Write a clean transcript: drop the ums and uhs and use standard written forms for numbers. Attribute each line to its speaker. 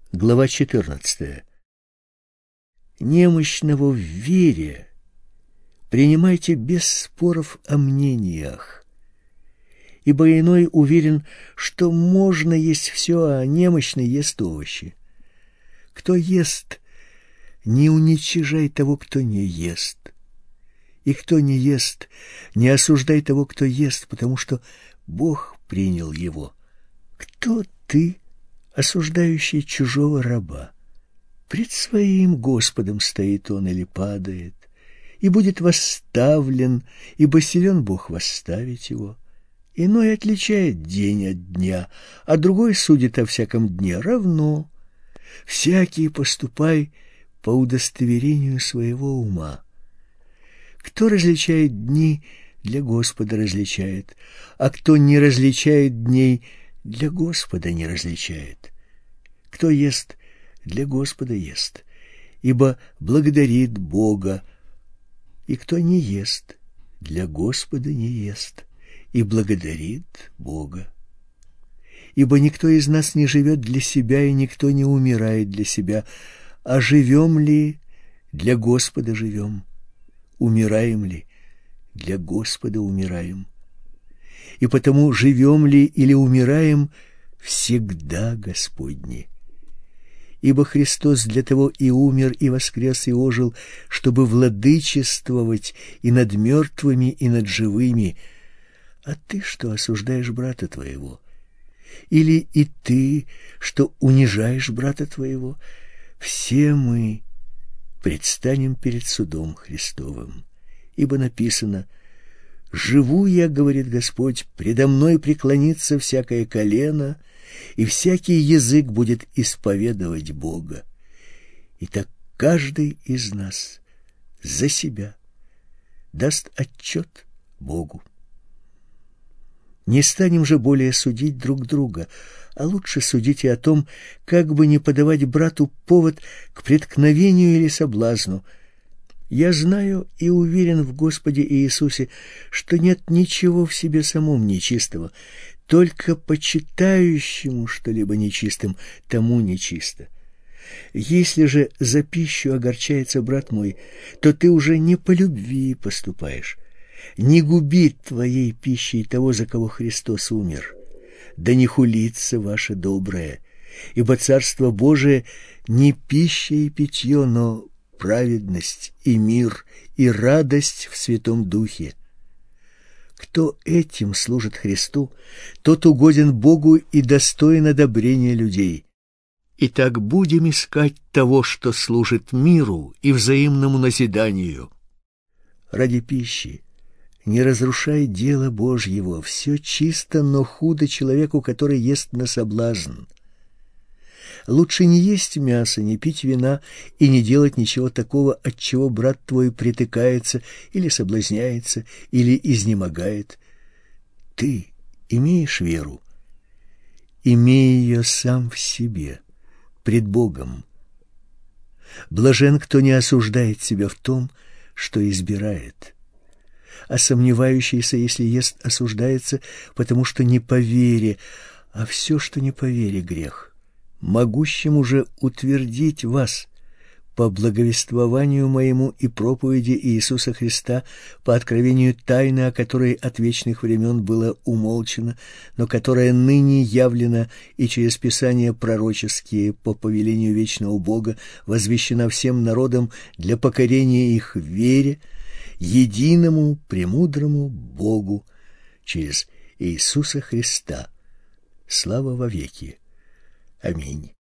Speaker 1: Глава 14. Немощного в вере принимайте без споров о мнениях, ибо иной уверен, что можно есть все, а немощный ест овощи. Кто ест, не уничижай того, кто не ест. И кто не ест, не осуждай того, кто ест, потому что Бог принял его. Кто ты, осуждающий чужого раба? Пред своим Господом стоит он или падает, и будет восставлен, ибо силен Бог восставить его. Иной отличает день от дня, а другой судит о всяком дне равно. Всякий поступай по удостоверению своего ума. Кто различает дни, для Господа различает, а кто не различает дней, для Господа не различает. Кто ест, для Господа ест, ибо благодарит Бога, и кто не ест, для Господа не ест, и благодарит Бога. Ибо никто из нас не живет для себя, и никто не умирает для себя, а живем ли, для Господа живем, умираем ли, для Господа умираем. И потому живем ли или умираем, всегда Господни. Ибо Христос для того и умер, и воскрес, и ожил, чтобы владычествовать и над мертвыми, и над живыми. А ты что осуждаешь брата твоего? Или и ты, что унижаешь брата твоего? Все мы предстанем перед судом Христовым. Ибо написано: «Живу я, — говорит Господь, — предо мной преклонится всякое колено, и всякий язык будет исповедовать Бога». Итак, каждый из нас за себя даст отчет Богу. Не станем же более судить друг друга, а лучше судите о том, как бы не подавать брату повод к преткновению или соблазну. Я знаю и уверен в Господе Иисусе, что нет ничего в себе самом нечистого, только почитающему что-либо нечистым, тому нечисто. Если же за пищу огорчается брат мой, то ты уже не по любви поступаешь. Не губи твоей пищей того, за кого Христос умер. Да не хулится ваше доброе, ибо Царство Божие не пища и питье, но праведность и мир и радость в Святом Духе. Кто этим служит Христу, тот угоден Богу и достоин одобрения людей. Итак, будем искать того, что служит миру и взаимному назиданию. Ради пищи не разрушай дело Божьего, все чисто, но худо человеку, который ест на соблазн. Лучше не есть мясо, не пить вина и не делать ничего такого, от чего брат твой притыкается или соблазняется, или изнемогает. Ты имеешь веру? Имей ее сам в себе, пред Богом. Блажен, кто не осуждает себя в том, что избирает. А сомневающийся, если ест, осуждается, потому что не по вере, а все, что не по вере, грех. Могущему же утвердить вас по благовествованию моему и проповеди Иисуса Христа, по откровению тайны, о которой от вечных времен было умолчено, но которая ныне явлена и через Писания пророческие по повелению вечного Бога возвещена всем народам для покорения их в вере, единому премудрому Богу через Иисуса Христа. Слава во веки. Аминь.